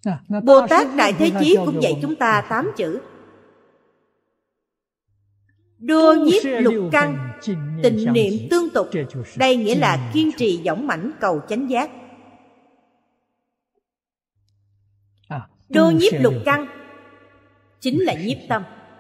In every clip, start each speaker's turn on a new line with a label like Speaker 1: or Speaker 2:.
Speaker 1: Bồ Tát Đại Thế Chí cũng dạy chúng ta 8 chữ: Đô nhiếp lục căn, tịnh niệm tương tục. Đây nghĩa là kiên trì dõng mãnh cầu chánh giác. Đô nhiếp lục căn chính là nhiếp tâm.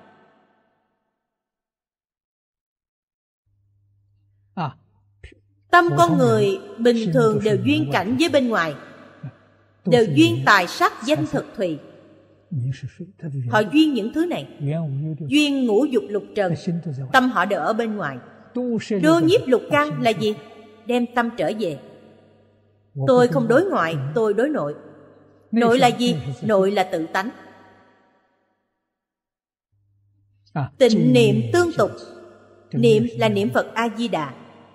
Speaker 1: Tâm con người bình thường đều duyên cảnh với bên ngoài, đều duyên tài sắc danh thực thùy. Họ duyên những thứ này, duyên ngũ dục lục trần. Tâm họ đều ở bên ngoài. Đô nhiếp lục căn là gì? Đem tâm trở về. Tôi không đối ngoại, tôi đối nội. Nội là gì? Nội là tự tánh. Tịnh niệm tương tục. Niệm là niệm Phật A-di-đà.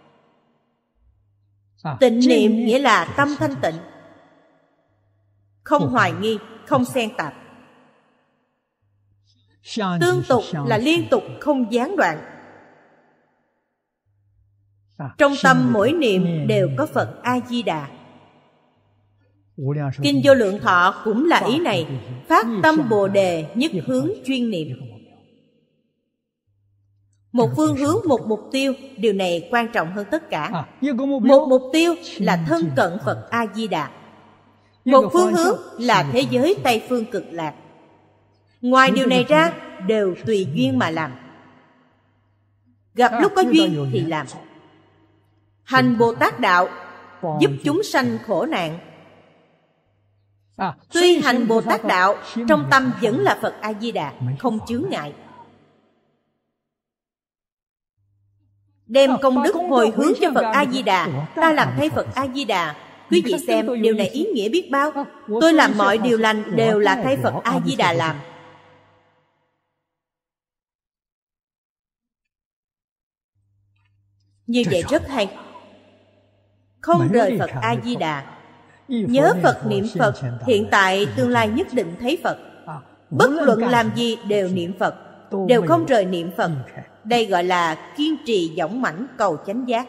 Speaker 1: Tịnh niệm nghĩa là tâm thanh tịnh, không hoài nghi, không xen tạp. Tương tục là liên tục, không gián đoạn. Trong tâm mỗi niệm đều có Phật A-di-đà. Kinh Vô Lượng Thọ cũng là ý này: phát tâm Bồ Đề, nhất hướng chuyên niệm. Một phương hướng, một mục tiêu. Điều này quan trọng hơn tất cả. Một mục tiêu là thân cận Phật A-di-đà. Một phương hướng là thế giới Tây Phương Cực Lạc. Ngoài điều này ra đều tùy duyên mà làm. Gặp lúc có duyên thì làm. Hành Bồ Tát Đạo, giúp chúng sanh khổ nạn. Tuy hành Bồ Tát Đạo, trong tâm vẫn là Phật A-di-đà, không chướng ngại. Đem công đức hồi hướng cho Phật A-di-đà. Ta làm thay Phật A-di-đà. Quý vị xem, điều này ý nghĩa biết bao. Tôi làm mọi điều lành đều là thay Phật A-di-đà làm. Như vậy rất hay. Không rời Phật A-di-đà. Nhớ Phật, niệm Phật, hiện tại tương lai nhất định thấy Phật. Bất luận làm gì đều niệm Phật, đều không rời niệm Phật. Đây gọi là kiên trì dõng mãnh cầu chánh giác.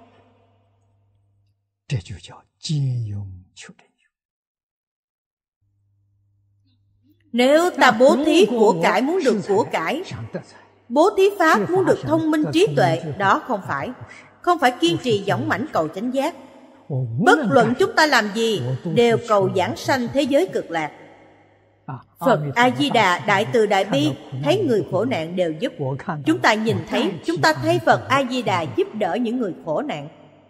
Speaker 1: Nếu ta bố thí của cải muốn được của cải, bố thí pháp muốn được thông minh trí tuệ, đó không phải. Không phải kiên trì dõng mãnh cầu chánh giác. Bất luận chúng ta làm gì đều cầu giảng sanh thế giới cực lạc. Phật A-di-đà đại từ đại bi, thấy người khổ nạn đều giúp. Chúng ta nhìn thấy, chúng ta thấy Phật A-di-đà giúp đỡ những người khổ nạn.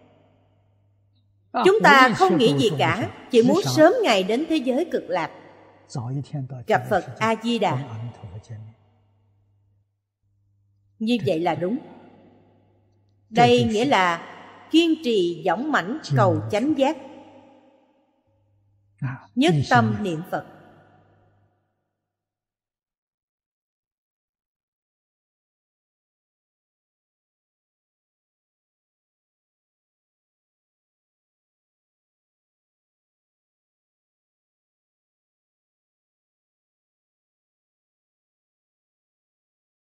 Speaker 1: Chúng ta không nghĩ gì cả, chỉ muốn sớm ngày đến thế giới cực lạc, gặp Phật A-di-đà. Như vậy là đúng. Đây nghĩa là kiên trì dõng mãnh cầu chánh giác, nhất tâm niệm Phật.